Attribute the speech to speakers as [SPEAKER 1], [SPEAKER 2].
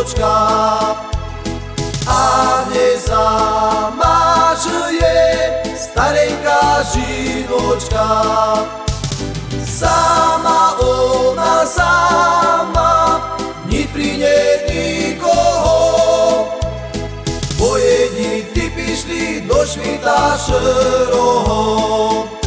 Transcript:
[SPEAKER 1] žinočka. A v nej sama žije starenká žinočka. Sama ona sama, ni pri nej nikoho. Pojedni ty pišli do švita šeroho.